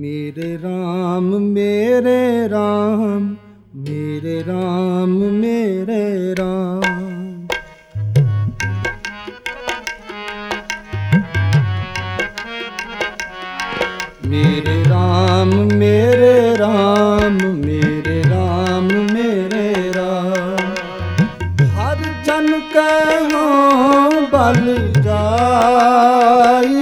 मेरे राम मेरे राम मेरे राम मेरे राम। मेरे राम मेरे राम मेरे राम मेरे राम। हर जन कहो बल जाई,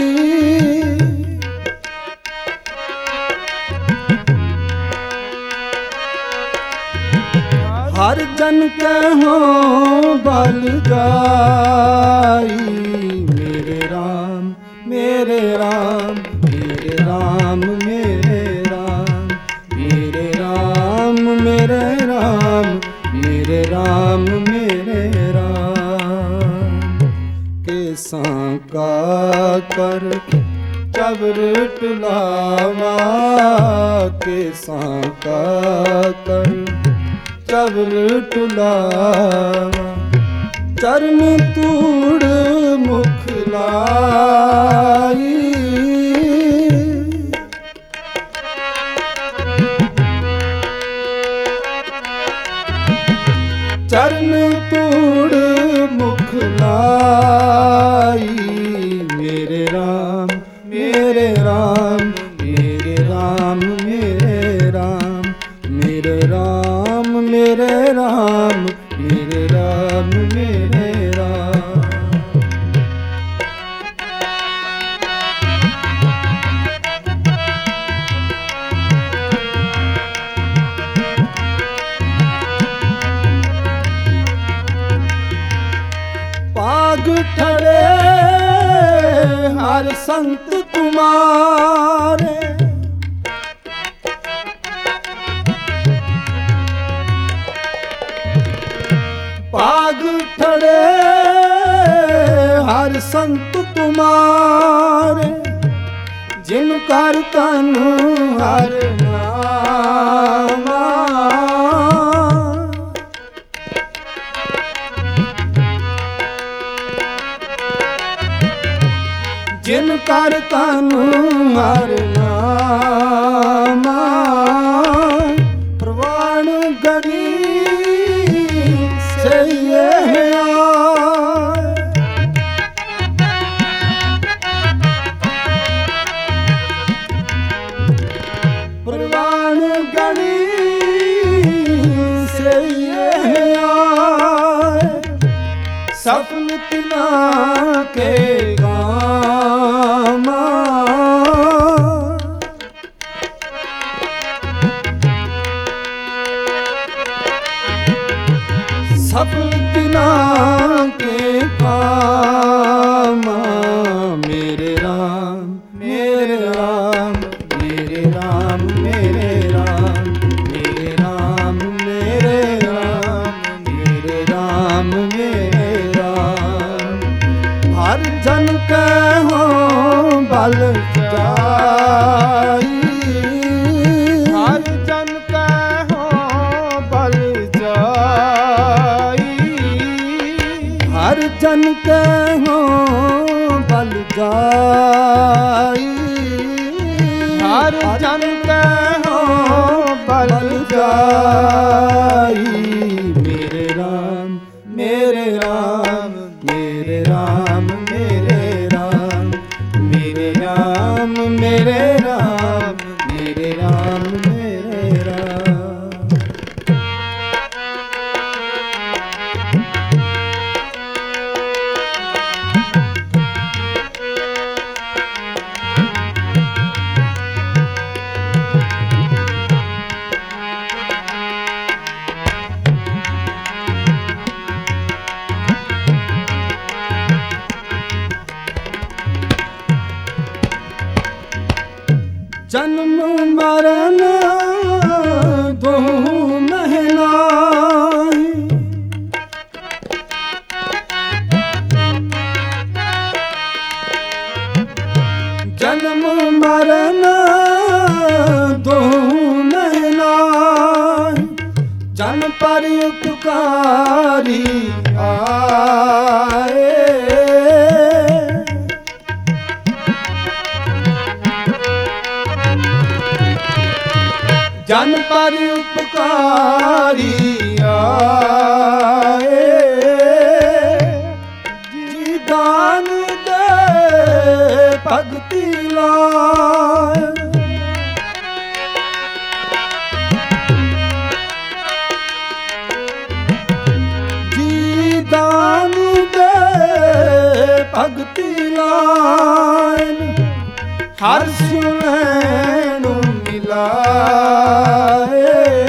हर जन कहो बल जाई। मेरे राम मेरे राम मेरे राम मेरे राम। मेरे राम मेरे राम मेरे राम मेरे राम। केसां का कर चबर टुलावा, केसां का कर चबर टुलावा। चरण तूड़ मुख लाई, चरण तूड़ मुख लाई। मेरे राम मेरे राम मेरे राम मेरे राम। मेरे राम मेरे राम मेरे राम मेरे राम। पाग ठड़े हर संत तुम्हारे, पाग ठड़े हर संत तुम्हारे। जिन कर तन हर नामा, जिन कर तन हर नामा। प्रवाण गरी प्रवाण गणी से सफल तिना के गामा। सफल तिना के कामा। मेरे राम मेरे राम मेरे राम मेरे राम। मेरे राम मेरे राम मेरे राम मेरे राम। हर जन कहो बल जाई, हर जन कहो बल जाई। हर जन कहो बल जाई, हर जन कहो बल जाई। मेरे राम मेरे राम मेरे राम मेरे राम। मेरे राम मेरे राम मेरे राम मेरे राम। जन्म मरण दो महनाई, जन्म मरण दो महनाई। जन पर उपकारी आए, ਜਨ ਪਰ ਉਪਕਾਰੀ ਆਏ, ਜੀ ਦਾਨ ਦੇ ਭਗਤੀ ਲਾਏ। ਜੀ ਦਾਨ ਦੇ ਭਗਤੀ ਲਾਏ, ਹਰ ਸੁਣੈ ਨੂੰ ਮਿਲਾਏ।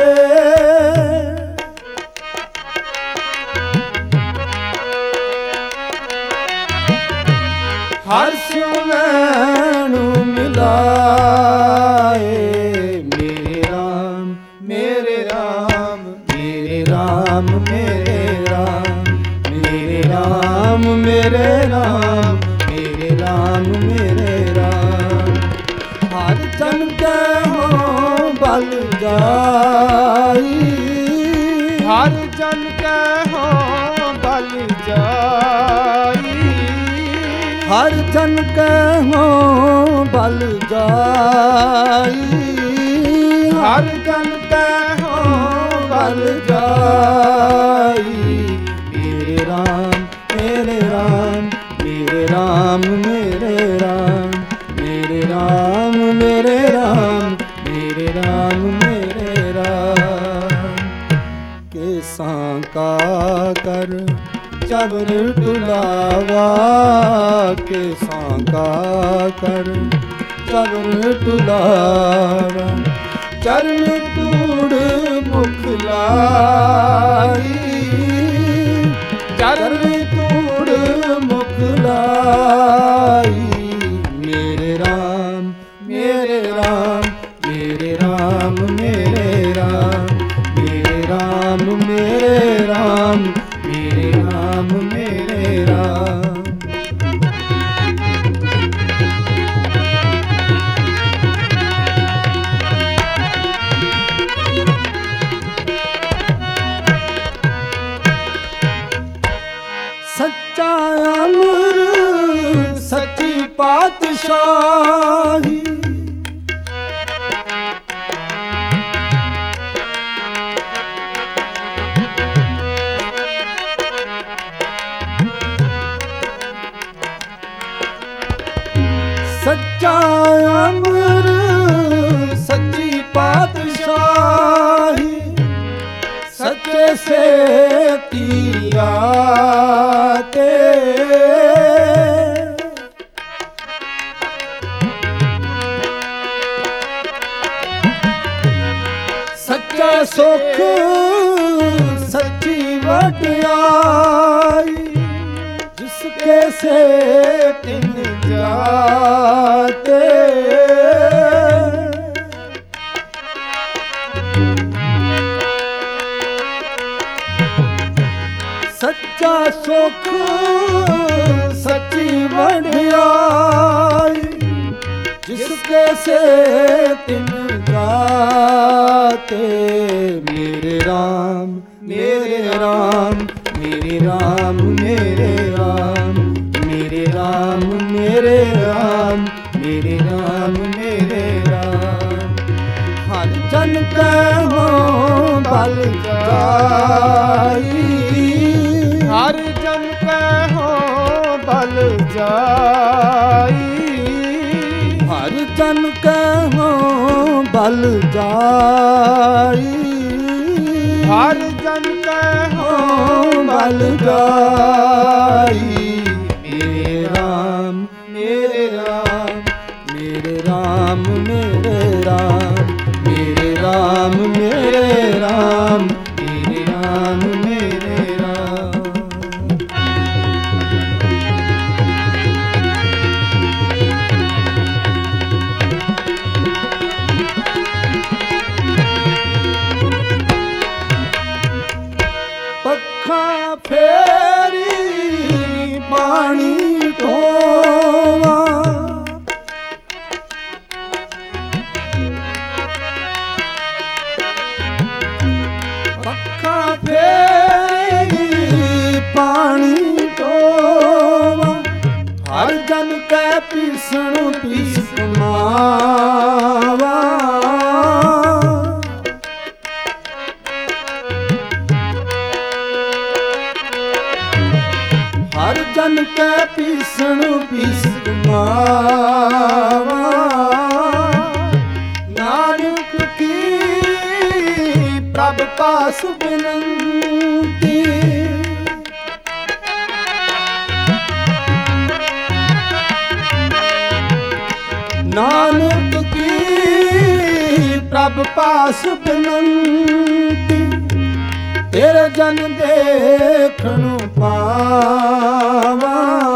ਹਰ ਸੁਣੈ ਨੂੰ ਮਿਲਾਏ। ਮੇਰੇ ਰਾਮ ਮੇਰੇ ਰਾਮ ਮੇਰੇ ਰਾਮ ਮੇਰੇ ਰਾਮ ਮੇਰੇ ਰਾਮ ਮੇਰੇ ਰਾਮ ਮੇਰੇ ਰਾਮ ਮੇਰੇ ਰਾਮ। ਹਰ ਜਨ ਕਹੋ ਬਲ ਜਾਈ, ਹਰ ਜਨ ਕਹੋ ਬਲ ਜਾਈ। ਹਰ ਜਨ ਕਹੋ ਬਲ ਜਾਈ। ਹਰ ਜਨ ਕਹੋ ਬਲ ਜਾਈ। ਮੇਰੇ ਰਾਮ ਮੇਰੇ ਰਾਮ ਮੇਰੇ ਰਾਮ ਮੇਰੇ ਰਾਮ ਮੇਰੇ ਰਾਮ ਮੇਰੇ ਰਾਮ ਮੇਰੇ ਰਾਮ ਮੇਰੇ ਰਾਮ। ਕੇਸਾਂ ਕਾ ਕਰ ਚਬਰ ਟੁਲਾਵਾ, ਕੇਸਾਂ ਕਾ ਕਰ ਚਬਰ ਟੁਲਾਵਾ। ਚਰਨ ਧੂੜ ਮੁਖ ਲਾਈ, ਚਰਨ ਧੂੜ ਮੁਖ ਲਾਈ। ਮੇਰੇ ਰਾਮ ਮੇਰੇ ਰਾਮ ਮੇਰੇ ਰਾਮ ਮੇਰੇ ਰਾਮ ਮੇਰੇ ਰਾਮ ਮੇਰੇ ਰਾਮ ਮੇਰੇ ਰਾਮ ਮੇਰੇ ਰਾਮ। ਸੱਚਾ ਅਮਰ ਸੱਚੀ ਪਾਤਸ਼ਾਹੀ, ਸੱਚਾ ਅਮਰ ਸੱਚੀ ਪਾਤਸ਼ਾਹੀ। ਸੱਚੇ ਸੇ ਤੀਆ ਤੇ ਸੱਚਾ ਸੁਖ ਸੱਚੀ ਵਡਿਆਈ। ਜਿਸਕੇ ਸੇ ਤਿਨ ਜਾਤੇ ਸੱਚਾ ਸੁਖ ਸੱਚੀ ਵਡਿਆਈ। ਜਿਸਕੇ ਸੇ ਤਿਨ ਜਾਤੇ। ਮੇਰੇ ਰਾਮ ਮੇਰੇ ਰਾਮ ਮੇਰੇ ਰਾਮ ਮੇਰੇ ਰਾਮ ਮੇਰੇ ਰਾਮ ਮੇਰੇ ਰਾਮ ਮੇਰੇ ਰਾਮ ਮੇਰੇ ਰਾਮ। ਹਰ ਜਨ ਕਹੋ ਬਲ ਜਾਈ, ਹਰ ਜਨ ਕਹੋ ਬਲ ਜਾਈ। ਹਰ ਜਨ ਕਹੋ ਬਲ ਜਾਈ। ਹਰ ਜਨ ਕਹੋ ਬਲ ਜਾਈ। ਮੇਰੇ ਰਾਮ ਮੇਰੇ ਰਾਮ ਮੇਰੇ ਰਾਮ ਮੇਰੇ ਰਾਮ ਮੇਰੇ ਰਾਮ ਮੇਰੇ ਰਾਮ ਮੇਰੇ ਰਾਮ ਮੇਰੇ ਰਾਮ। ਪੱਖਾਂ ਫੇਰੀ ਪਾਣੀ ਢੋਵਾ, ਪੱਖਾਂ ਫੇਰੀ ਪਾਣੀ ਢੋਵਾ। ਹਰ ਜਨ ਕੈ ਪੀਸਣ ਪੀਸ ਕਮਾਵਾ। ਖਣੋ ਪੀਸ ਕਮਾਵਾ ਨਾਨਕ ਕੀ ਪ੍ਰਭ ਪਾਸ ਬਿਨੰਤੀ ਨਾਨਕ ਕੀ ਪ੍ਰਭ ਪਾਸ ਬਿਨੰਤੀ ਤੇਰੇ ਜਨ ਦੇਖਣ ਪਾਵਾ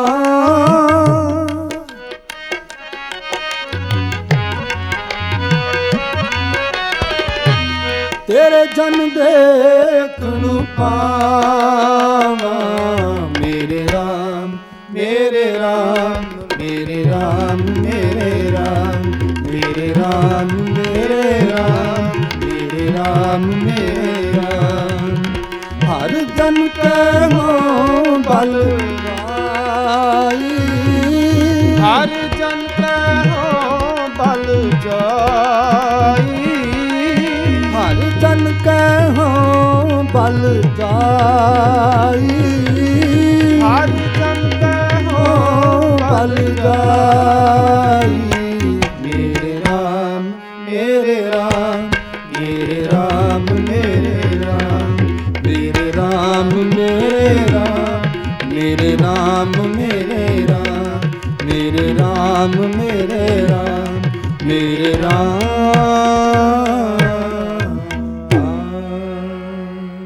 ਤੇਰੇ ਜਨ ਦੇਖਣ ਪਾਵਾ ਮੇਰੇ ਰਾਮ ਮੇਰੇ ਰਾਮ ਮੇਰੇ ਰਾਮ ਮੇਰੇ ਰਾਮ ਮੇਰੇ ਰਾਮ ਮੇਰੇ ਰਾਮ ਮੇਰੇ ਰਾਮ ਮੇਰੇ ਰਾਮ ਹਰ ਜਨ ਕੈ ਹੋ ਬਲ ਜਾਈ ਹਰ ਜਨ ਕੈ ਹੋ ਬਲ ਜਾਈ ਹਰ ਜਨ ਕੈ ਹੋ ਬਲ ਜਾਈ ਹਰ ਜਨ ਕੈ ਹੋ ਬਲ ਜਾਈ ਮੇਰੇ ਰਾਮ ਮੇਰੇ ਰਾਮ ਮੇਰੇ ਰਾਮ ਮੇਰੇ ਰਾਮ ਮੇਰੇ ਰਾਮ ਮੇਰੇ ਰਾਮ ਮੇਰੇ ਰਾਮ ਮੇਰੇ ਰਾਮ ਮੇਰੇ ਰਾਮ ਮੇਰੇ ਰਾਮ ਮੇਰੇ ਰਾਮ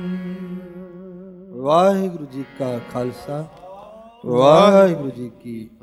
ਵਾਹਿਗੁਰੂ ਜੀ ਕਾ ਖਾਲਸਾ ਵਾਹਿਗੁਰੂ ਜੀ ਕੀ